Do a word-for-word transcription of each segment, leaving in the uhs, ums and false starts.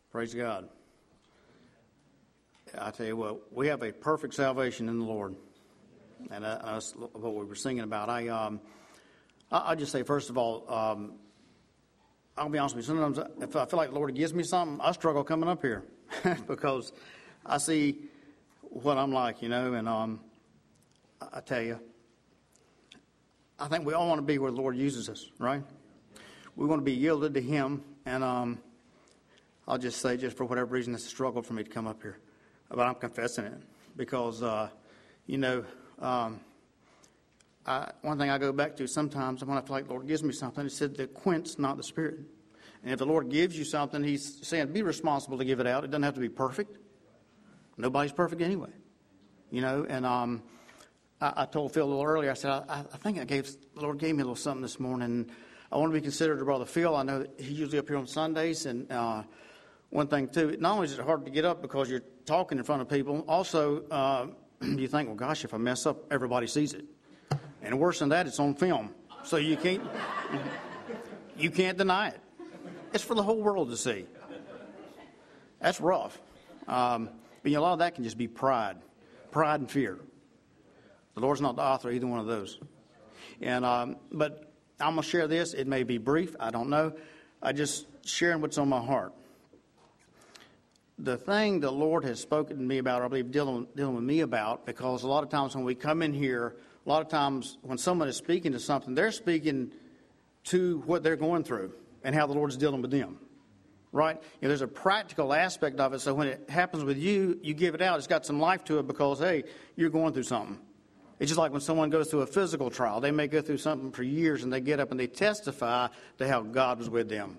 Praise God. I tell you what, we have a perfect salvation in the Lord. And uh, that's what we were singing about. I, um, I, I just say, first of all, um, I'll be honest with you, sometimes if I feel like the Lord gives me something, I struggle coming up here because I see what I'm like, you know, and um, I, I tell you, I think we all want to be where the Lord uses us, right? We want to be yielded to Him, and um, I'll just say, just for whatever reason, it's a struggle for me to come up here. But I'm confessing it because, uh, you know, um, I, one thing I go back to sometimes when I feel like the Lord gives me something, He said, the quench, not the Spirit. And if the Lord gives you something, He's saying, be responsible to give it out. It doesn't have to be perfect. Nobody's perfect anyway, you know. And um, I, I told Phil a little earlier, I said, I, I think I gave, the Lord gave me a little something this morning. I want to be considered to Brother Phil. I know that he's usually up here on Sundays, and uh, one thing, too, not only is it hard to get up because you're talking in front of people, also uh, you think, well, gosh, if I mess up, everybody sees it. And worse than that, it's on film. So you can't you can't deny it. It's for the whole world to see. That's rough. Um, but you know, a lot of that can just be pride. Pride and fear. The Lord's not the author of either one of those. And um, But I'm going to share this. It may be brief. I don't know. I just sharing what's on my heart. The thing the Lord has spoken to me about, or I believe dealing, dealing with me about, because a lot of times when we come in here, a lot of times when someone is speaking to something, they're speaking to what they're going through and how the Lord's dealing with them, right? You know, there's a practical aspect of it, so when it happens with you, you give it out. It's got some life to it because, hey, you're going through something. It's just like when someone goes through a physical trial. They may go through something for years, and they get up and they testify to how God was with them.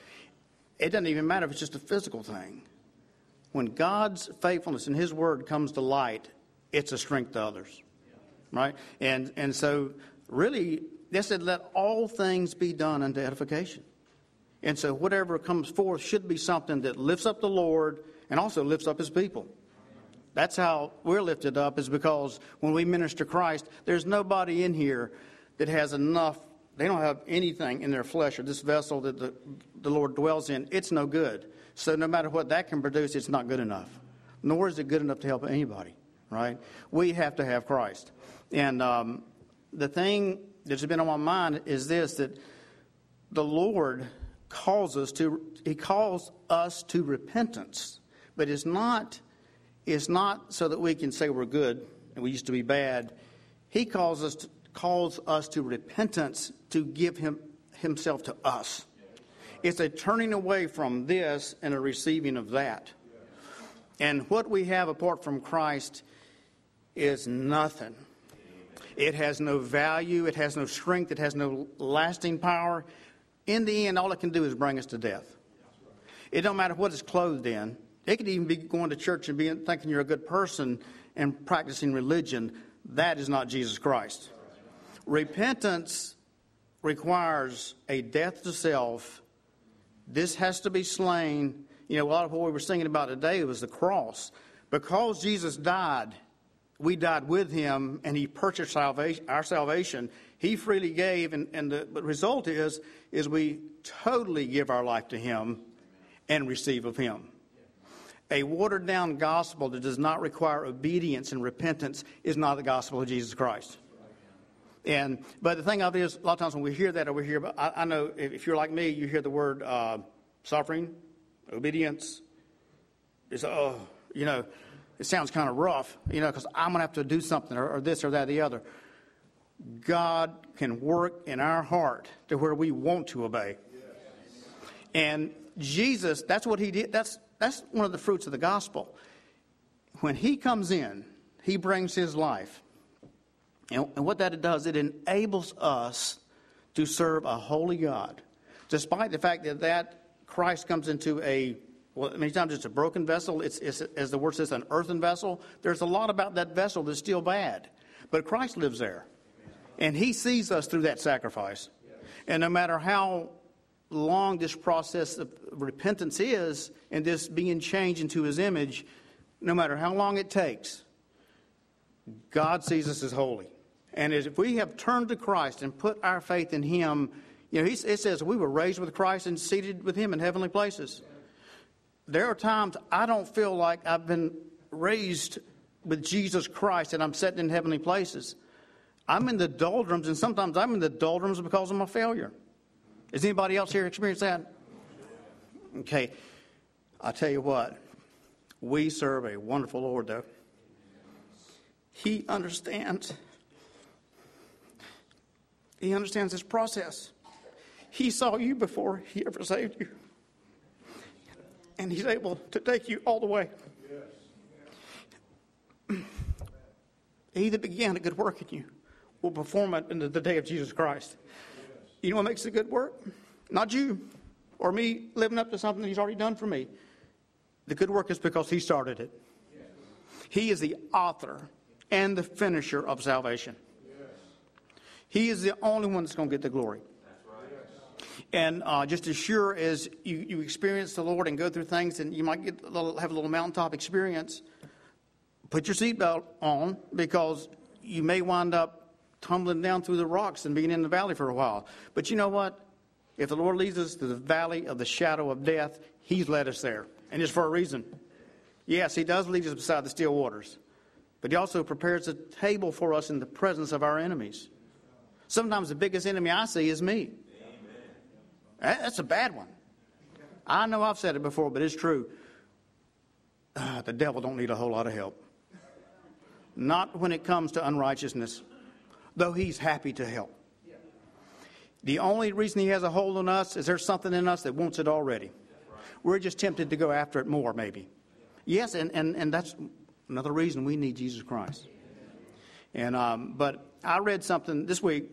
It doesn't even matter if it's just a physical thing. When God's faithfulness and His word comes to light, it's a strength to others, right? And and so really, they said, let all things be done unto edification. And so whatever comes forth should be something that lifts up the Lord and also lifts up His people. That's how we're lifted up, is because when we minister Christ, there's nobody in here that has enough. They don't have anything in their flesh, or this vessel that the, the Lord dwells in. It's no good. So no matter what that can produce, it's not good enough. Nor is it good enough to help anybody, right? We have to have Christ. And um, the thing that's been on my mind is this, that the Lord calls us to, He calls us to repentance. But it's not, it's not so that we can say we're good and we used to be bad. He calls us to, calls us to repentance to give him Himself to us. It's a turning away from this and a receiving of that. And what we have apart from Christ is nothing. It has no value. It has no strength. It has no lasting power. In the end, all it can do is bring us to death. It don't matter what it's clothed in. It could even be going to church and being, thinking you're a good person and practicing religion. That is not Jesus Christ. Repentance requires a death to self. This has to be slain. You know, a lot of what we were singing about today was the cross. Because Jesus died, we died with Him, and He purchased salvation, our salvation. He freely gave, and, and the result is, is we totally give our life to Him and receive of Him. A watered-down gospel that does not require obedience and repentance is not the gospel of Jesus Christ. And but the thing of it is, a lot of times when we hear that over here, but I, I know if you're like me, you hear the word uh, suffering, obedience. It's oh, you know, it sounds kind of rough, you know, because I'm going to have to do something or, or this or that or the other. God can work in our heart to where we want to obey. And Jesus, that's what He did. That's that's one of the fruits of the gospel. When He comes in, He brings His life. And, and what that does, it enables us to serve a holy God. Despite the fact that that Christ comes into a, well, many times it's a broken vessel. It's, it's, as the word says, an earthen vessel. There's a lot about that vessel that's still bad. But Christ lives there. And He sees us through that sacrifice. And no matter how long this process of repentance is, and this being changed into His image, no matter how long it takes, God sees us as holy. And as if we have turned to Christ and put our faith in Him, you know, he, it says we were raised with Christ and seated with Him in heavenly places. there are times I don't feel like I've been raised with Jesus Christ and I'm sitting in heavenly places. I'm in the doldrums, and sometimes I'm in the doldrums because of my failure. Has anybody else here experienced that? Okay, I'll tell you what. We serve a wonderful Lord, though. He understands. He understands this process. He saw you before he ever saved you. And he's able to take you all the way. He that began a good work in you will perform it into the day of Jesus Christ. You know what makes a good work? Not you or me living up to something that he's already done for me. The good work is because he started it. He is the author and the finisher of salvation. He is the only one that's going to get the glory. And uh, just as sure as you, you experience the Lord and go through things, and you might get a little, have a little mountaintop experience, put your seatbelt on, because you may wind up tumbling down through the rocks and being in the valley for a while. But you know what? If the Lord leads us to the valley of the shadow of death, he's led us there. And it's for a reason. Yes, he does lead us beside the still waters. But he also prepares a table for us in the presence of our enemies. Sometimes the biggest enemy I see is me. Amen. That's a bad one. I know I've said it before, but it's true. Uh, the devil don't need a whole lot of help. Not when it comes to unrighteousness, though he's happy to help. The only reason he has a hold on us is there's something in us that wants it already. We're just tempted to go after it more, maybe. Yes, and, and, and that's another reason we need Jesus Christ. And um, but I read something this week,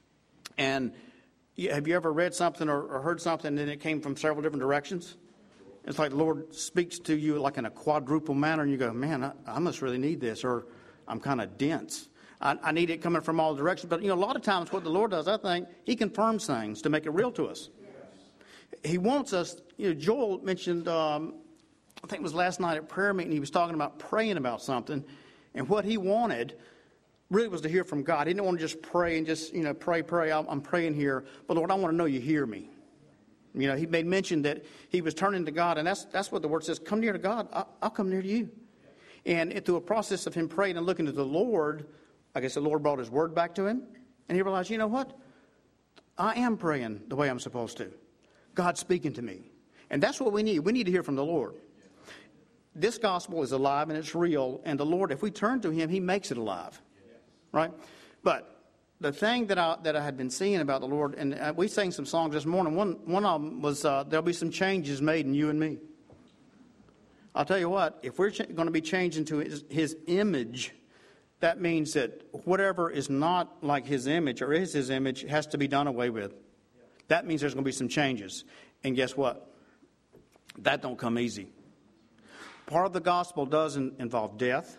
and have you ever read something or, or heard something and it came from several different directions? It's like the Lord speaks to you like in a quadruple manner, and you go, man, I, I must really need this, or I'm kind of dense. I, I need it coming from all directions. But, you know, a lot of times what the Lord does, I think, he confirms things to make it real to us. He wants us, you know, Joel mentioned, um, I think it was last night at prayer meeting, he was talking about praying about something. And what he wanted really was to hear from God. He didn't want to just pray and just, you know, pray, pray. I'm, I'm praying here. But, Lord, I want to know you hear me. You know, he made mention that he was turning to God. And that's that's what the word says. Come near to God. I'll, I'll come near to you. And it, through a process of him praying and looking to the Lord, I guess the Lord brought his word back to him. And he realized, you know what? I am praying the way I'm supposed to. God's speaking to me. And that's what we need. We need to hear from the Lord. This gospel is alive and it's real. And the Lord, if we turn to him, he makes it alive. Right? But the thing that I that I had been seeing about the Lord, and uh, we sang some songs this morning. One, one of them was, uh, there'll be some changes made in you and me. I'll tell you what, if we're ch- going to be changed into his, his image, that means that whatever is not like his image or is his image has to be done away with. That means there's going to be some changes. And guess what? That don't come easy. Part of the gospel doesn't involve death.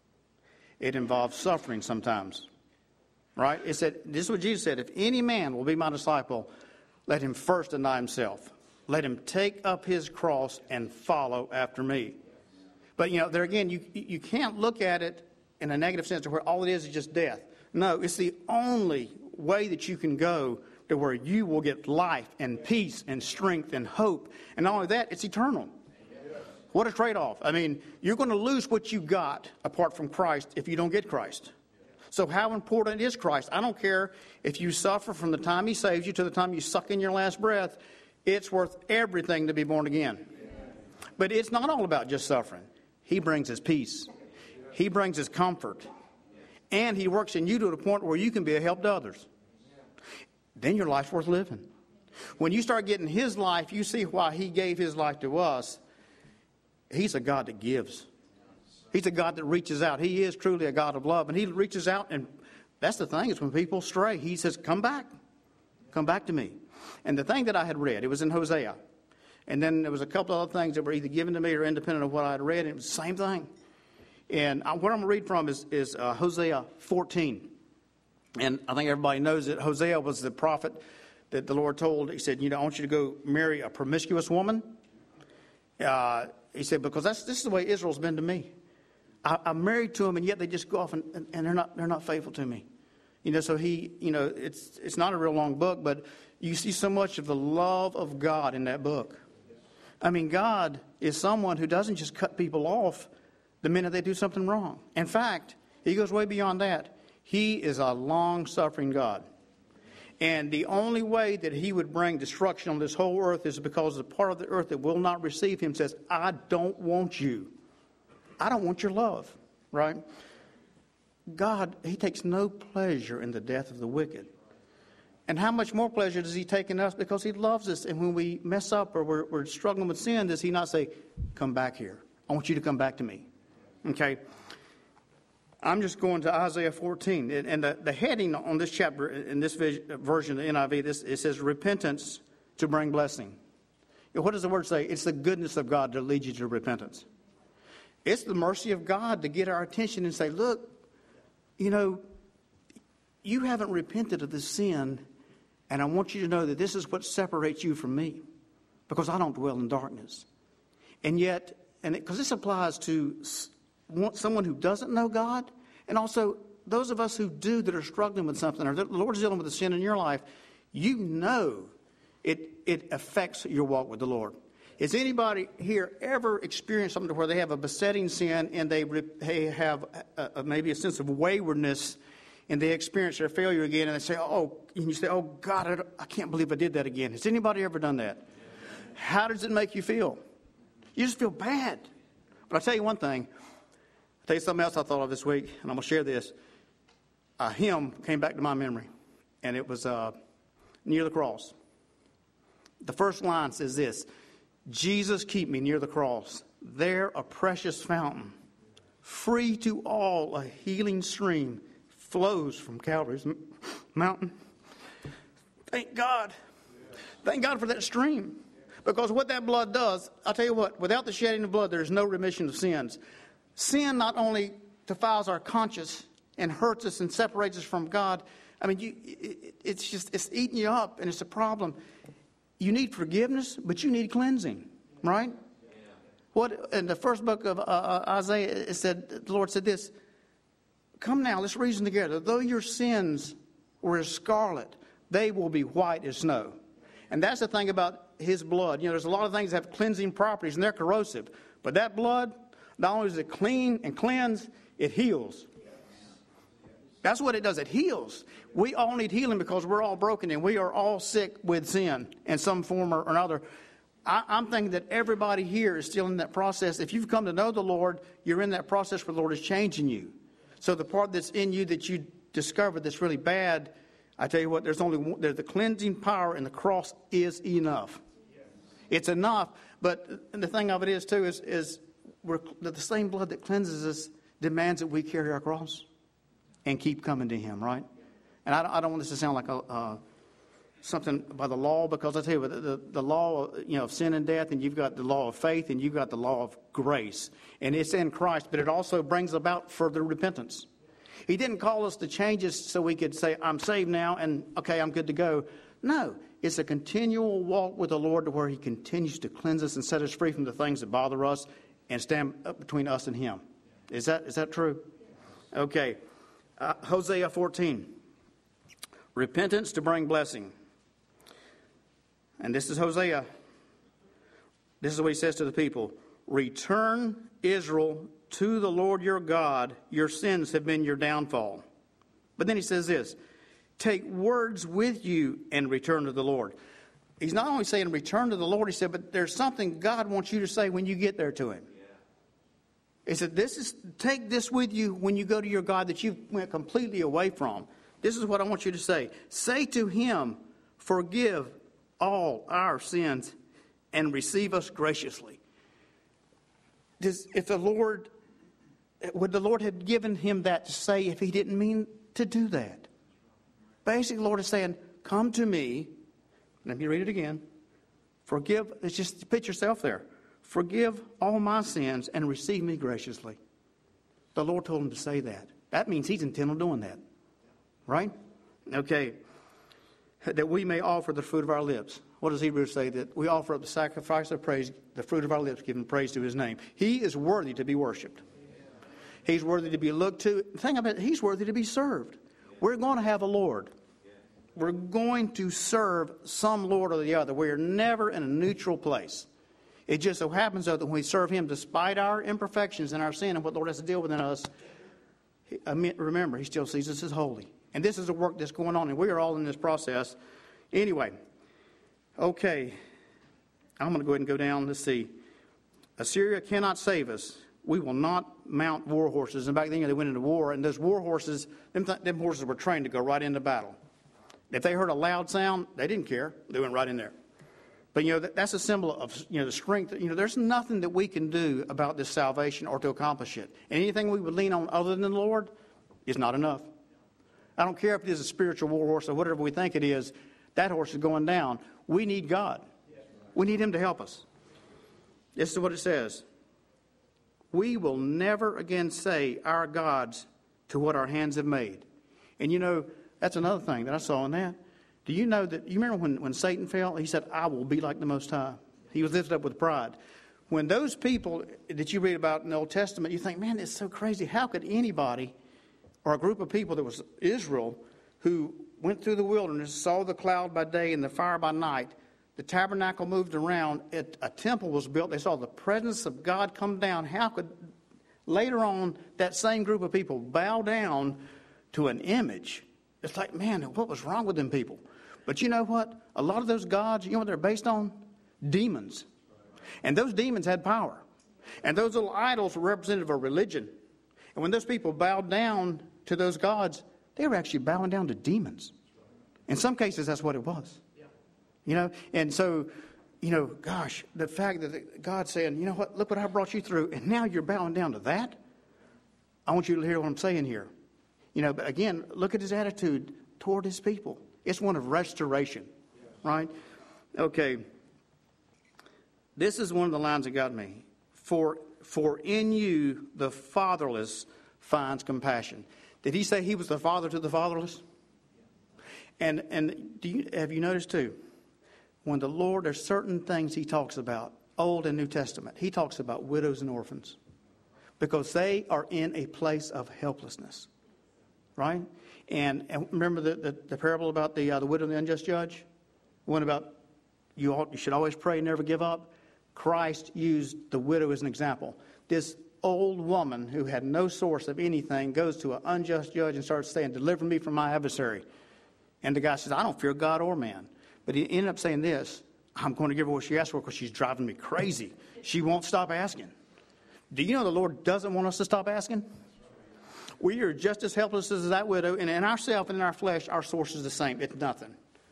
It involves suffering sometimes. Right? It said, this is what Jesus said, if any man will be my disciple, let him first deny himself. Let him take up his cross and follow after me. But, you know, there again, you you can't look at it in a negative sense where all it is is just death. No, it's the only way that you can go to where you will get life and peace and strength and hope. And not only that, it's eternal. What a trade-off. I mean, you're going to lose what you got apart from Christ if you don't get Christ. So how important is Christ? I don't care if you suffer from the time he saves you to the time you suck in your last breath. It's worth everything to be born again. But it's not all about just suffering. He brings his peace. He brings his comfort. And he works in you to the point where you can be a help to others. Then your life's worth living. When you start getting his life, you see why he gave his life to us. He's a God that gives. He's a God that reaches out. He is truly a God of love. And he reaches out, and that's the thing, is when people stray, he says, come back. Come back to me. And the thing that I had read, it was in Hosea. And then there was a couple of other things that were either given to me or independent of what I had read, and it was the same thing. And I, what I'm going to read from is, is uh, Hosea fourteen. And I think everybody knows that Hosea was the prophet that the Lord told. He said, you know, I want you to go marry a promiscuous woman. Uh, he said, because that's this is the way Israel's been to me. I, I'm married to them, and yet they just go off and, and, and they're not they're not faithful to me. You know, so he, you know, it's it's not a real long book, but you see so much of the love of God in that book. I mean, God is someone who doesn't just cut people off the minute they do something wrong. In fact, he goes way beyond that. He is a long-suffering God. And the only way that he would bring destruction on this whole earth is because the part of the earth that will not receive him says, I don't want you. I don't want your love, right? God, he takes no pleasure in the death of the wicked. And how much more pleasure does he take in us? Because he loves us. And when we mess up or we're, we're struggling with sin, does he not say, come back here. I want you to come back to me. Okay? I'm just going to Isaiah fourteen. And the, the heading on this chapter, in this version of the N I V, this, it says, repentance to bring blessing. You know, what does the word say? It's the goodness of God that leads you to repentance. It's the mercy of God to get our attention and say, look, you know, you haven't repented of this sin, and I want you to know that this is what separates you from me, because I don't dwell in darkness. And yet, and because this applies to someone who doesn't know God, and also those of us who do that are struggling with something, or the Lord's dealing with a sin in your life, you know it, it affects your walk with the Lord. Has anybody here ever experienced something where they have a besetting sin and they, they have a, a, maybe a sense of waywardness, and they experience their failure again, and they say, oh, and you say, oh, God, I, I can't believe I did that again. Has anybody ever done that? How does it make you feel? You just feel bad. But I'll tell you one thing. I'll tell you something else I thought of this week, and I'm going to share this. A hymn came back to my memory, and it was uh, Near the Cross. The first line says this, Jesus, keep me near the cross, there a precious fountain, free to all a healing stream, flows from Calvary's mountain. Thank God. Thank God for that stream. Because what that blood does, I'll tell you what, without the shedding of blood, there is no remission of sins. Sin not only defiles our conscience and hurts us and separates us from God, I mean, you, it, it's just, it's eating you up, and it's a problem. You need forgiveness, but you need cleansing, right? Yeah. What in the first book of uh, Isaiah, it said, the Lord said this, come now, let's reason together. Though your sins were as scarlet, they will be white as snow. And that's the thing about his blood. You know, there's a lot of things that have cleansing properties, and they're corrosive. But that blood, not only does it clean and cleanse, it heals. That's what it does. It heals. We all need healing because we're all broken and we are all sick with sin in some form or another. I, I'm thinking that everybody here is still in that process. If you've come to know the Lord, you're in that process where the Lord is changing you. So the part that's in you that you discovered that's really bad, I tell you what, there's only one, there's the cleansing power, and the cross is enough. It's enough. But the thing of it is, too, is, is we're, the same blood that cleanses us demands that we carry our cross and keep coming to him, right? And I, I don't want this to sound like a, uh, something by the law, because I tell you, the, the, the law you know, of sin and death, and you've got the law of faith, and you've got the law of grace. And it's in Christ, but it also brings about further repentance. He didn't call us to change us so we could say, I'm saved now, and okay, I'm good to go. No, it's a continual walk with the Lord to where he continues to cleanse us and set us free from the things that bother us and stand up between us and him. Is that is that true? Okay. Uh, Hosea fourteen. Repentance to bring blessing. And this is Hosea. This is what he says to the people. Return, Israel, to the Lord your God. Your sins have been your downfall. But then he says this. Take words with you and return to the Lord. He's not only saying return to the Lord, he said, but there's something God wants you to say when you get there to him. He said, this is, take this with you when you go to your God that you went completely away from. This is what I want you to say. Say to him, forgive all our sins and receive us graciously. Does, if the Lord, would the Lord have given him that to say if he didn't mean to do that? Basically, the Lord is saying, come to me. Let me read it again. Forgive, it's just put yourself there. Forgive all my sins and receive me graciously. The Lord told him to say that. That means he's intent on doing that. Right? Okay. That we may offer the fruit of our lips. What does Hebrews say? That we offer up the sacrifice of praise, the fruit of our lips, giving praise to his name. He is worthy to be worshipped. He's worthy to be looked to. The thing about it, he's worthy to be served. We're going to have a Lord. We're going to serve some Lord or the other. We're never in a neutral place. It just so happens, though, that when we serve him, despite our imperfections and our sin and what the Lord has to deal with in us, remember, he still sees us as holy. And this is the work that's going on, and we are all in this process. Anyway, okay, I'm going to go ahead and go down. Let's see. Assyria cannot save us. We will not mount war horses. And back then, they went into war, and those war horses, them, th- them horses were trained to go right into battle. If they heard a loud sound, they didn't care. They went right in there. But, you know, that, that's a symbol of, you know, the strength. You know, there's nothing that we can do about this salvation or to accomplish it. And anything we would lean on other than the Lord is not enough. I don't care if it is a spiritual war horse or whatever we think it is. That horse is going down. We need God. We need him to help us. This is what it says. We will never again say our gods to what our hands have made. And, you know, that's another thing that I saw in that. Do you know that, you remember when, when Satan fell? He said, I will be like the Most High. He was lifted up with pride. When those people that you read about in the Old Testament, you think, man, it's so crazy. How could anybody or a group of people that was Israel who went through the wilderness, saw the cloud by day and the fire by night, the tabernacle moved around, it, a temple was built, they saw the presence of God come down. How could later on that same group of people bow down to an image? It's like, man, what was wrong with them people? But you know what? A lot of those gods, you know what they're based on? Demons. And those demons had power. And those little idols were representative of religion. And when those people bowed down to those gods, they were actually bowing down to demons. In some cases, that's what it was. You know, and so, you know, gosh, the fact that God's saying, you know what, look what I brought you through, and now you're bowing down to that? I want you to hear what I'm saying here. You know, but again, look at his attitude toward his people. It's one of restoration, right? Okay. This is one of the lines that got me. For, for in you the fatherless finds compassion. Did he say he was the father to the fatherless? And and do you, have you noticed too? When the Lord, there's certain things he talks about, Old and New Testament. He talks about widows and orphans because they are in a place of helplessness, right? And, and remember the, the, the parable about the uh, the widow and the unjust judge? The one about you, ought, you should always pray and never give up. Christ used the widow as an example. This old woman who had no source of anything goes to an unjust judge and starts saying, deliver me from my adversary. And the guy says, I don't fear God or man. But he ended up saying this, I'm going to give her what she asked for because she's driving me crazy. She won't stop asking. Do you know the Lord doesn't want us to stop asking? We are just as helpless as that widow, and in ourselves and in our flesh, our source is the same. It's nothing.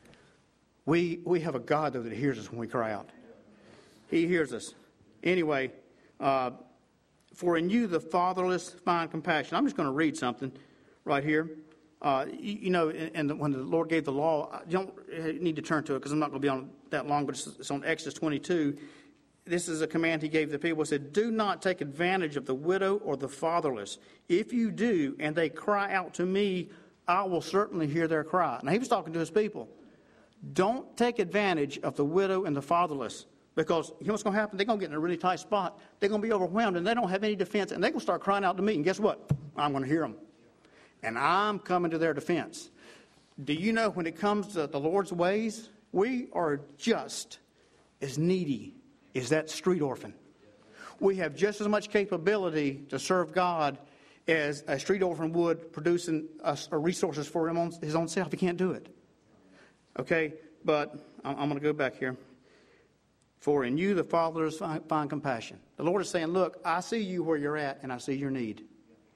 We we have a God, though, that hears us when we cry out. He hears us. Anyway, uh, for in you the fatherless find compassion. I'm just going to read something right here. Uh, you, you know, and, and when the Lord gave the law, you don't need to turn to it because I'm not going to be on that long, but it's, it's on Exodus twenty-two. This is a command he gave the people. He said, do not take advantage of the widow or the fatherless. If you do, and they cry out to me, I will certainly hear their cry. Now, he was talking to his people. Don't take advantage of the widow and the fatherless because you know what's going to happen? They're going to get in a really tight spot. They're going to be overwhelmed, and they don't have any defense, and they're going to start crying out to me. And guess what? I'm going to hear them. And I'm coming to their defense. Do you know when it comes to the Lord's ways, we are just as needy as that street orphan. We have just as much capability to serve God as a street orphan would producing us resources for him on his own self. He can't do it. Okay, but I'm, I'm going to go back here. For in you the fatherless find, find compassion. The Lord is saying, look, I see you where you're at, and I see your need.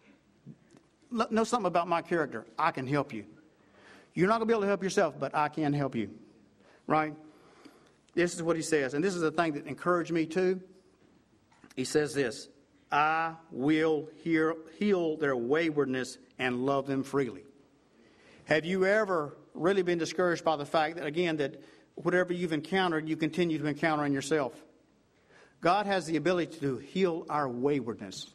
Know something about my character. I can help you. You're not going to be able to help yourself, but I can help you. Right? This is what he says, and this is the thing that encouraged me too. He says this, I will hear, heal their waywardness and love them freely. Have you ever really been discouraged by the fact that, again, that whatever you've encountered, you continue to encounter in yourself? God has the ability to heal our waywardness.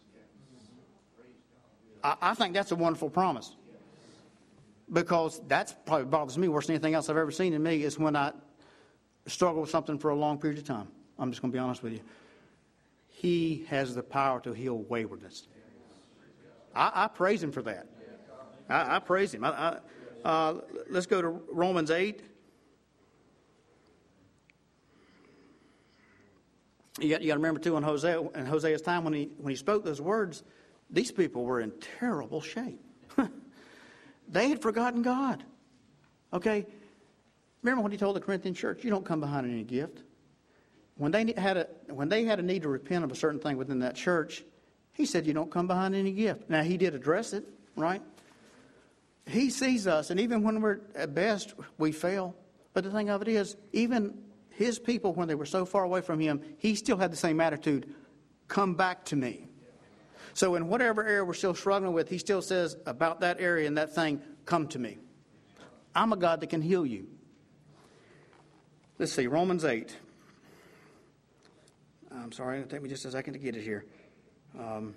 I, I think that's a wonderful promise. Because that's probably bothers me worse than anything else I've ever seen in me is when I struggle with something for a long period of time. I'm just going to be honest with you. He has the power to heal waywardness. I, I praise him for that. I, I praise him. I, I, uh, let's go to Romans eight. You got, you got to remember, too, in Hosea, in Hosea's time when he, when he spoke those words, these people were in terrible shape. They had forgotten God. Okay? Remember when he told the Corinthian church, you don't come behind any gift. When they had a, when they had a need to repent of a certain thing within that church, he said, you don't come behind any gift. Now, he did address it, right? He sees us, and even when we're at best, we fail. But the thing of it is, even his people, when they were so far away from him, he still had the same attitude, come back to me. So in whatever area we're still struggling with, he still says about that area and that thing, come to me. I'm a God that can heal you. Let's see, Romans eight. I'm sorry, it'll take me just a second to get it here. Um,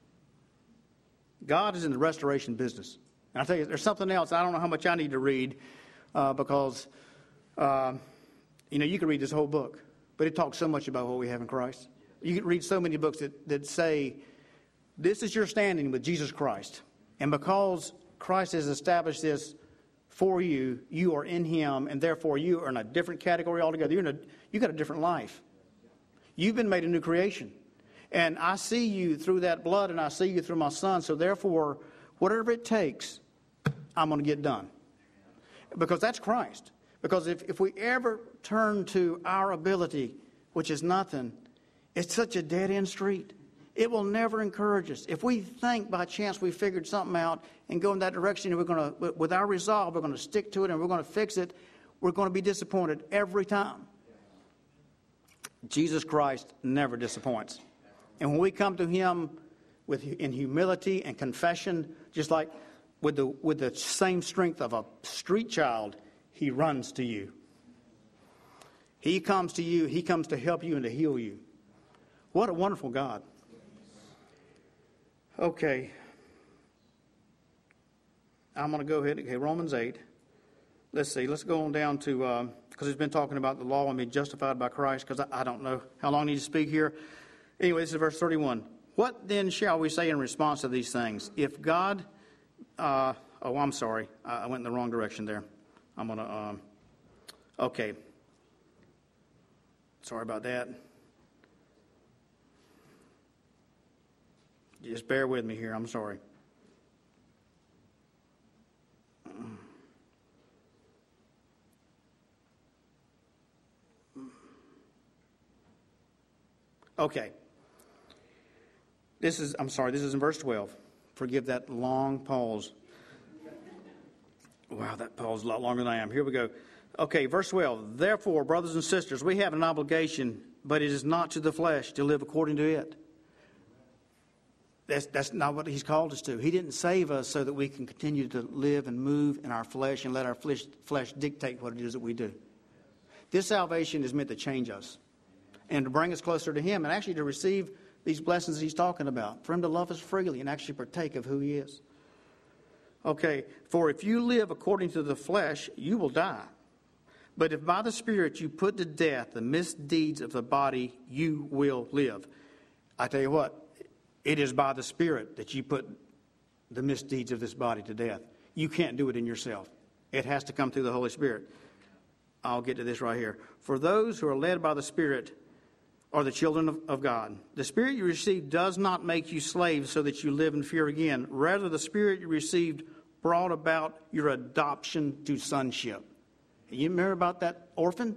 God is in the restoration business. And I tell you, there's something else. I don't know how much I need to read uh, because, uh, you know, you can read this whole book, but it talks so much about what we have in Christ. You can read so many books that, that say, this is your standing with Jesus Christ. And because Christ has established this for you, you are in him, and therefore you are in a different category altogether. You're in a, you got a different life. You've been made a new creation. And I see you through that blood, and I see you through my son. So therefore, whatever it takes, I'm going to get done. Because that's Christ. Because if, if we ever turn to our ability, which is nothing, it's such a dead-end street. It will never encourage us. If we think by chance we figured something out and go in that direction, and we're going to, with our resolve, we're going to stick to it and we're going to fix it, we're going to be disappointed every time. Jesus Christ never disappoints. And when we come to him with in humility and confession, just like with the with the same strength of a street child, he runs to you. He comes to you. He comes to help you and to heal you. What a wonderful God. Okay. I'm going to go ahead. Okay, Romans eight. Let's see. Let's go on down to, uh, because he's been talking about the law and being justified by Christ, because I, I don't know how long I need to speak here. Anyway, this is verse thirty-one. What then shall we say in response to these things? If God, uh, oh, I'm sorry. I, I went in the wrong direction there. I'm going to, um, okay. Sorry about that. Just bear with me here. I'm sorry. Okay. This is, I'm sorry, this is in verse twelve. Forgive that long pause. Wow, that pause is a lot longer than I am. Here we go. Okay, verse twelve. Therefore, brothers and sisters, we have an obligation, but it is not to the flesh to live according to it. That's, that's not what he's called us to. He didn't save us so that we can continue to live and move in our flesh and let our flesh, flesh dictate what it is that we do. This salvation is meant to change us and to bring us closer to him and actually to receive these blessings he's talking about, for him to love us freely and actually partake of who he is. Okay, for if you live according to the flesh, you will die. But if by the Spirit you put to death the misdeeds of the body, you will live. I tell you what, it is by the Spirit that you put the misdeeds of this body to death. You can't do it in yourself. It has to come through the Holy Spirit. I'll get to this right here. For those who are led by the Spirit are the children of, of God. The Spirit you received does not make you slaves so that you live in fear again. Rather, the Spirit you received brought about your adoption to sonship. You remember about that orphan?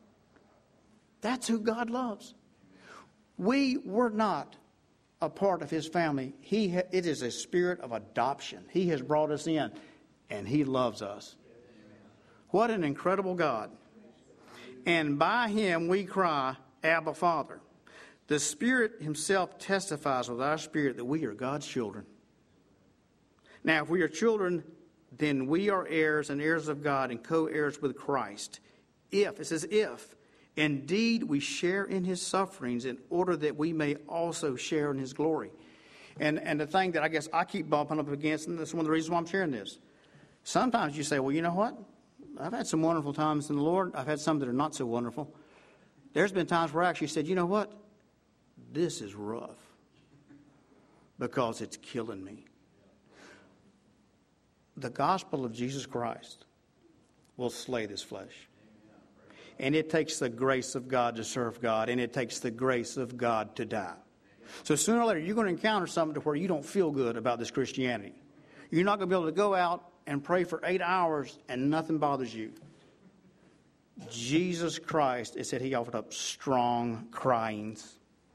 That's who God loves. We were not a part of his family. He ha- it is a spirit of adoption. He has brought us in, and he loves us. What an incredible God. And by him we cry, Abba, Father. The Spirit himself testifies with our spirit that we are God's children. Now, if we are children, then we are heirs and heirs of God and co-heirs with Christ. If, it says if, indeed we share in his sufferings in order that we may also share in his glory. And and the thing that I guess I keep bumping up against, and that's one of the reasons why I'm sharing this. Sometimes you say, well, you know what? I've had some wonderful times in the Lord. I've had some that are not so wonderful. There's been times where I actually said, you know what? This is rough because it's killing me. The gospel of Jesus Christ will slay this flesh. And it takes the grace of God to serve God, and it takes the grace of God to die. So sooner or later, you're going to encounter something to where you don't feel good about this Christianity. You're not going to be able to go out and pray for eight hours and nothing bothers you. Jesus Christ, it said he offered up strong cryings.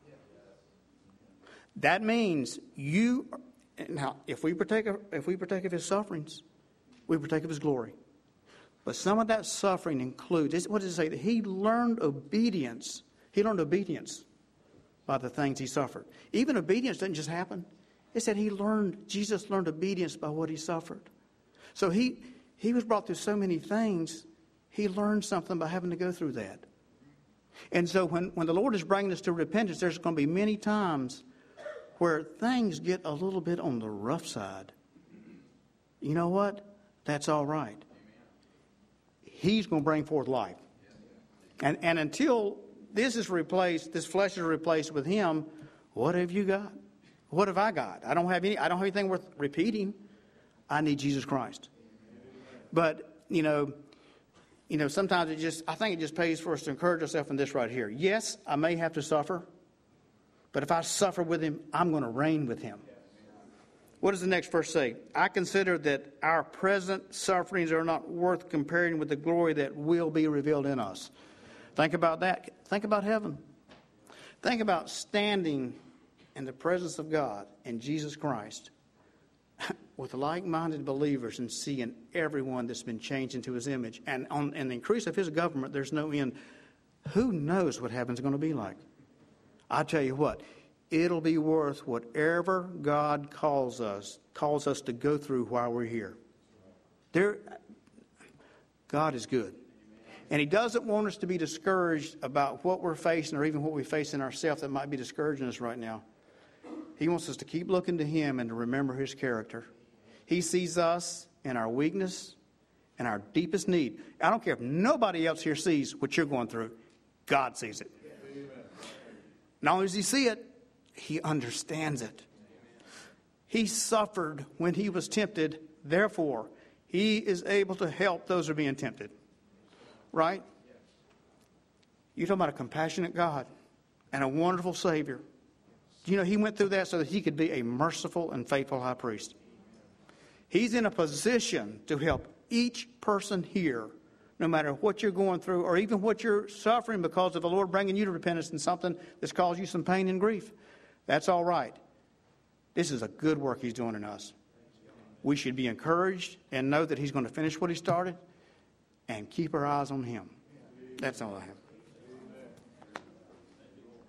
That means you, now, if we partake of, if we partake of his sufferings, we partake of his glory. But some of that suffering includes, what does it say? That he learned obedience. He learned obedience by the things he suffered. Even obedience doesn't just happen. It said he learned, Jesus learned obedience by what he suffered. So he, he was brought through so many things, he learned something by having to go through that. And so when, when the Lord is bringing us to repentance, there's going to be many times where things get a little bit on the rough side. You know what? That's all right. He's going to bring forth life. And and until this is replaced, this flesh is replaced with him, what have you got? What have I got? I don't have any, I don't have anything worth repeating. I need Jesus Christ. But, you know, you know, sometimes it just, I think it just pays for us to encourage ourselves in this right here. Yes, I may have to suffer, but if I suffer with him, I'm going to reign with him. What does the next verse say? I consider that our present sufferings are not worth comparing with the glory that will be revealed in us. Think about that. Think about heaven. Think about standing in the presence of God and Jesus Christ with like-minded believers and seeing everyone that's been changed into his image. And on in the increase of his government, there's no end. Who knows what heaven's going to be like? I tell you what, it'll be worth whatever God calls us, calls us to go through while we're here. There, God is good. And he doesn't want us to be discouraged about what we're facing or even what we face in ourselves that might be discouraging us right now. He wants us to keep looking to him and to remember his character. He sees us in our weakness and our deepest need. I don't care if nobody else here sees what you're going through. God sees it. Not only does he see it, he understands it. He suffered when he was tempted. Therefore, he is able to help those who are being tempted. Right? You're talking about a compassionate God and a wonderful Savior. You know, he went through that so that he could be a merciful and faithful high priest. He's in a position to help each person here, no matter what you're going through or even what you're suffering because of the Lord bringing you to repentance and something that's caused you some pain and grief. That's all right. This is a good work he's doing in us. We should be encouraged and know that he's going to finish what he started and keep our eyes on him. That's all I have.